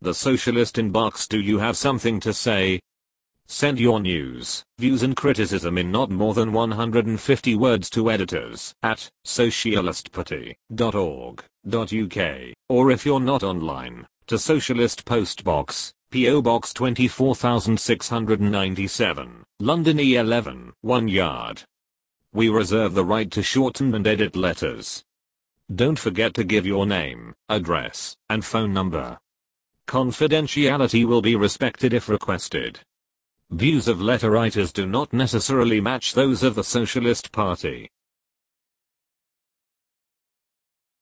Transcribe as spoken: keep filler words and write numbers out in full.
The Socialist Inbox. Do you have something to say? Send your news, views and criticism in not more than one hundred fifty words to editors at socialist party dot org dot U K, or if you're not online, to Socialist Postbox, P O Box twenty-four thousand six hundred ninety-seven, London E eleven, one yard. We reserve the right to shorten and edit letters. Don't forget to give your name, address, and phone number. Confidentiality will be respected if requested. Views of letter writers do not necessarily match those of the Socialist Party.